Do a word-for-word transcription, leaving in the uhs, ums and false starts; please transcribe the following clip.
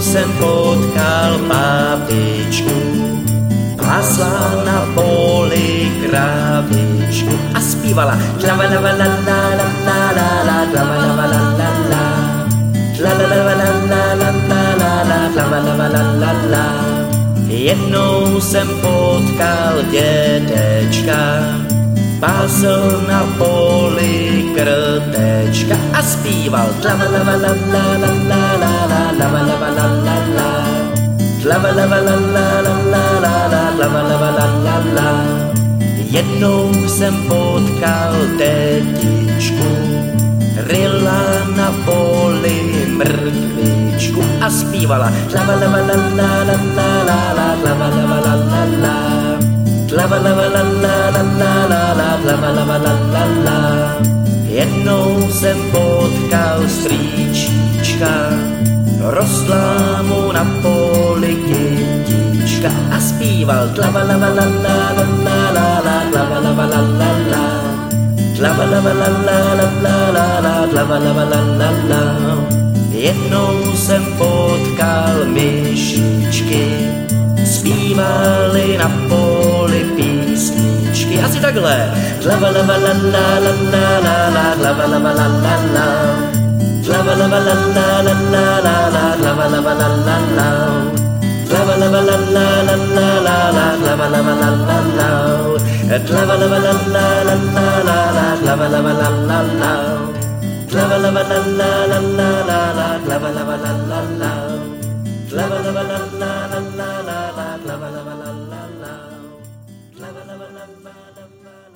jsem potkal babičku, pásla na poli kravičku a zpívala tlavalavalalalalalala, tlavalavalalala, tlavalavalalalalalala, tlavalavalalala. Jednou jsem potkal dědečka, pásl na poli krtečka a zpíval tlavalavalalalalalala, tlavalavalalala, tlavalavalalalalalala, tlavalavalalala. Jednou jsem potkal tetičku, ryla na poli mrkvičku a zpívala tlavalavalalalalalala, tlavalavalalala, tlavalavalalalalalala, tlavalavalalala. Jednou jsem potkal strýčička, rostla mu na poli kytička a zpíval tlavalavalalalalalala, tlavalavalalala, tlavalavalalalalalala, tlavalavalalala. Jednou jsem potkal myšičky, zpívali na poli písničky. Asi takhle. Tlavalavalalalalalala, tlavalavalalala, tlavalavalalalalalala, tlavalavalalala, tlavalavalalalalalala, tlavalavalalala, tlavalavalalalalalala, tlavalavalalala, tlavalavalalalalalala, tlavalavalalala, tlavalavalalalalalala, tlavalavalalala, tlavalavalalala.